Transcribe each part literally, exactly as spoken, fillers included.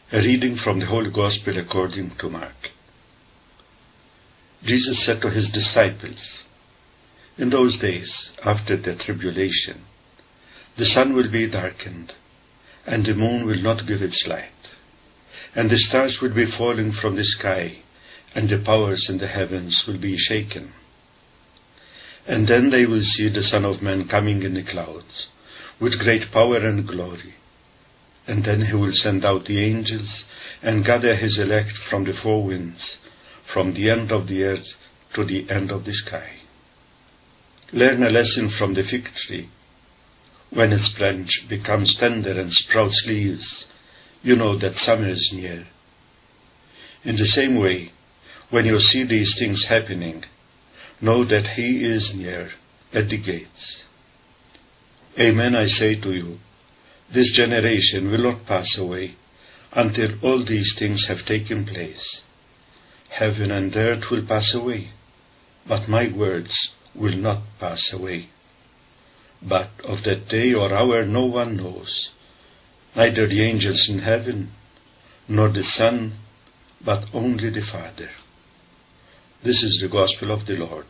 A reading from the Holy Gospel according to Mark. Jesus said to his disciples, "In those days, after the tribulation, the sun will be darkened, and the moon will not give its light, and the stars will be falling from the sky, and the powers in the heavens will be shaken. And then they will see the Son of Man coming in the clouds, with great power and glory. And then he will send out the angels and gather his elect from the four winds, from the end of the earth to the end of the sky. Learn a lesson from the fig tree. When its branch becomes tender and sprouts leaves, you know that summer is near. In the same way, when you see these things happening, know that he is near, at the gates. Amen, I say to you, this generation will not pass away until all these things have taken place. Heaven and earth will pass away, but my words will not pass away. But of that day or hour no one knows, neither the angels in heaven, nor the Son, but only the Father." This is the Gospel of the Lord.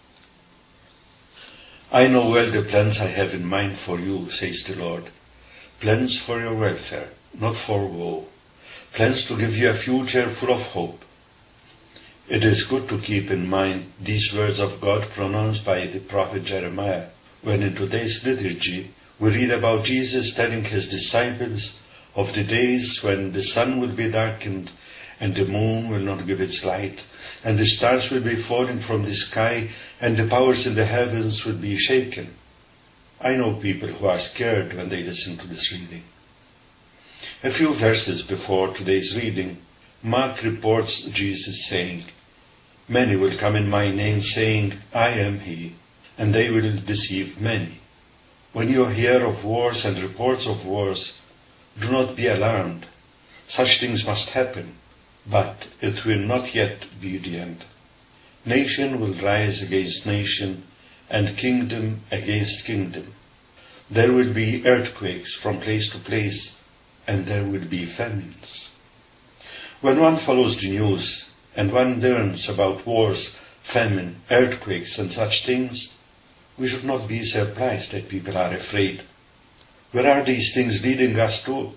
"I know well the plans I have in mind for you, says the Lord. Plans for your welfare, not for woe. Plans to give you a future full of hope." It is good to keep in mind these words of God pronounced by the prophet Jeremiah, when in today's liturgy we read about Jesus telling his disciples of the days when the sun will be darkened, and the moon will not give its light, and the stars will be falling from the sky, and the powers in the heavens will be shaken. I know people who are scared when they listen to this reading. A few verses before today's reading, Mark reports Jesus saying, "Many will come in my name saying, 'I am he,' and they will deceive many. When you hear of wars and reports of wars, do not be alarmed. Such things must happen, but it will not yet be the end. Nation will rise against nation, and kingdom against kingdom. There will be earthquakes from place to place, and there will be famines." When one follows the news, and one learns about wars, famine, earthquakes, and such things, we should not be surprised that people are afraid. Where are these things leading us to?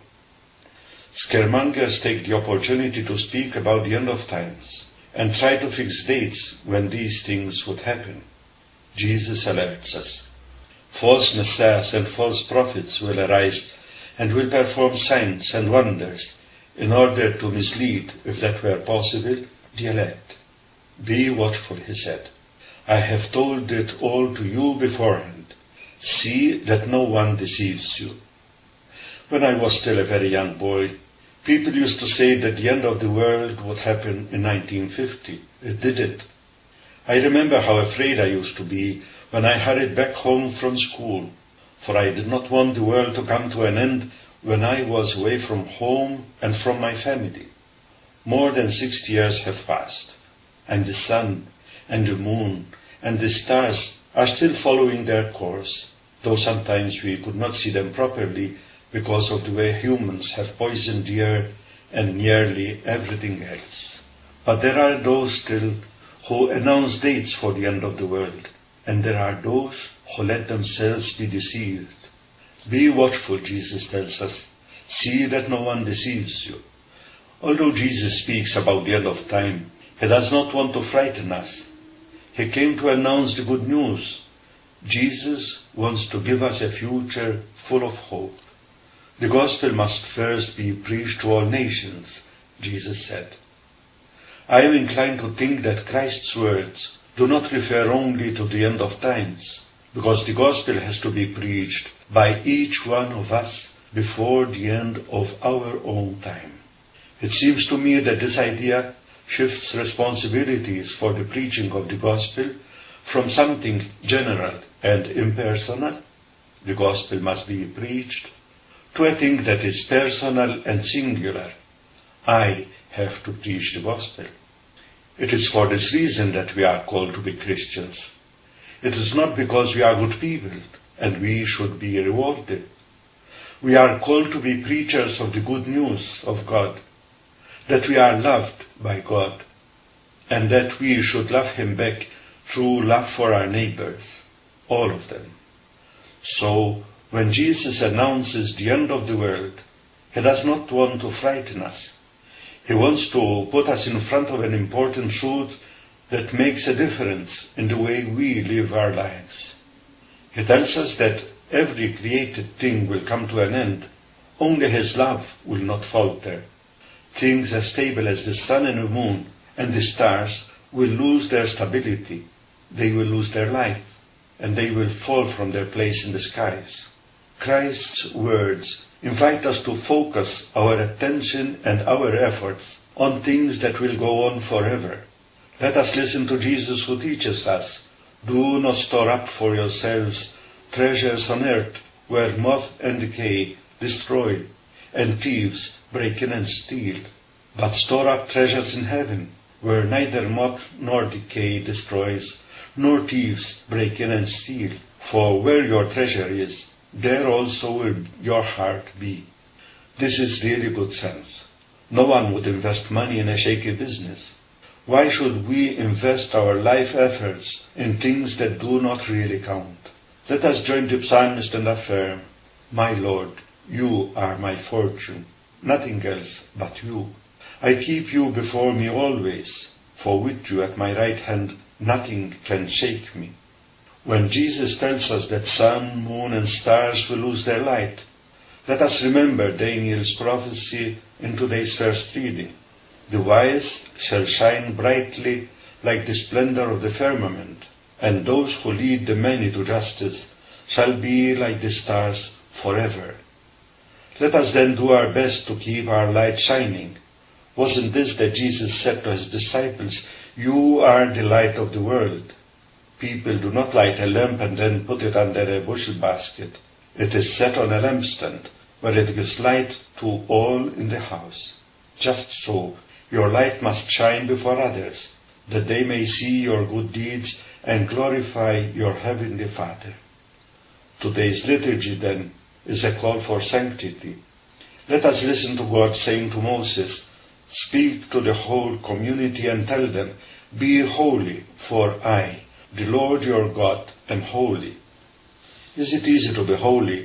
Scaremongers take the opportunity to speak about the end of times, and try to fix dates when these things would happen. Jesus alerts us. False messiahs and false prophets will arise and will perform signs and wonders in order to mislead, if that were possible, the elect. "Be watchful," he said. "I have told it all to you beforehand. See that no one deceives you." When I was still a very young boy, people used to say that the end of the world would happen in nineteen fifty. It didn't. I remember how afraid I used to be when I hurried back home from school, for I did not want the world to come to an end when I was away from home and from my family. More than sixty years have passed, and the sun and the moon and the stars are still following their course, though sometimes we could not see them properly because of the way humans have poisoned the air and nearly everything else. But there are those still who announce dates for the end of the world, and there are those who let themselves be deceived. Be watchful, Jesus tells us. See that no one deceives you. Although Jesus speaks about the end of time, he does not want to frighten us. He came to announce the good news. Jesus wants to give us a future full of hope. The gospel must first be preached to all nations, Jesus said. I am inclined to think that Christ's words do not refer only to the end of times, because the gospel has to be preached by each one of us before the end of our own time. It seems to me that this idea shifts responsibilities for the preaching of the gospel from something general and impersonal, the gospel must be preached, to a thing that is personal and singular. I have to preach the gospel. It is for this reason that we are called to be Christians. It is not because we are good people and we should be rewarded. We are called to be preachers of the good news of God that we are loved by God, and that we should love Him back through love for our neighbors, all of them. So, when Jesus announces the end of the world, He does not want to frighten us. He wants to put us in front of an important truth that makes a difference in the way we live our lives. He tells us that every created thing will come to an end, only His love will not falter. Things as stable as the sun and the moon and the stars will lose their stability, they will lose their life, and they will fall from their place in the skies. Christ's words invite us to focus our attention and our efforts on things that will go on forever. Let us listen to Jesus, who teaches us, "Do not store up for yourselves treasures on earth, where moth and decay destroy, and thieves break in and steal, but store up treasures in heaven, where neither moth nor decay destroys, nor thieves break in and steal. For where your treasure is, there also will your heart be." This is really good sense. No one would invest money in a shaky business. Why should we invest our life efforts in things that do not really count? Let us join the psalmist and affirm, "My Lord, you are my fortune, nothing else but you. I keep you before me always, for with you at my right hand nothing can shake me." When Jesus tells us that sun, moon, and stars will lose their light, let us remember Daniel's prophecy in today's first reading. "The wise shall shine brightly like the splendor of the firmament, and those who lead the many to justice shall be like the stars forever." Let us then do our best to keep our light shining. Wasn't this that Jesus said to His disciples, "You are the light of the world"? People do not light a lamp and then put it under a bushel basket. It is set on a lampstand, where it gives light to all in the house. Just so, your light must shine before others, that they may see your good deeds and glorify your heavenly Father. Today's liturgy, then, is a call for sanctity. Let us listen to God saying to Moses, "Speak to the whole community and tell them, 'Be holy, for I, the Lord your God, am holy.'" Is it easy to be holy?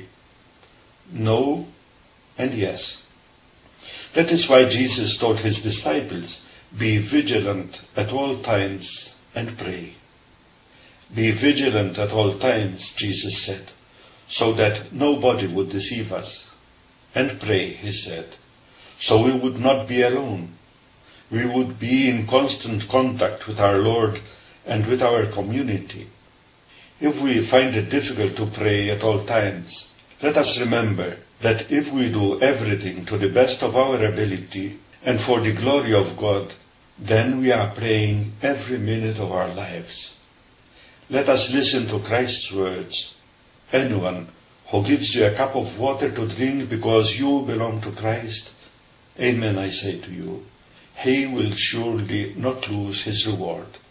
No and yes. That is why Jesus taught His disciples, "Be vigilant at all times and pray." Be vigilant at all times, Jesus said, so that nobody would deceive us. And pray, He said, so we would not be alone. We would be in constant contact with our Lord and with our community. If we find it difficult to pray at all times, let us remember that if we do everything to the best of our ability and for the glory of God, then we are praying every minute of our lives. Let us listen to Christ's words. "Anyone who gives you a cup of water to drink because you belong to Christ, amen, I say to you, he will surely not lose his reward."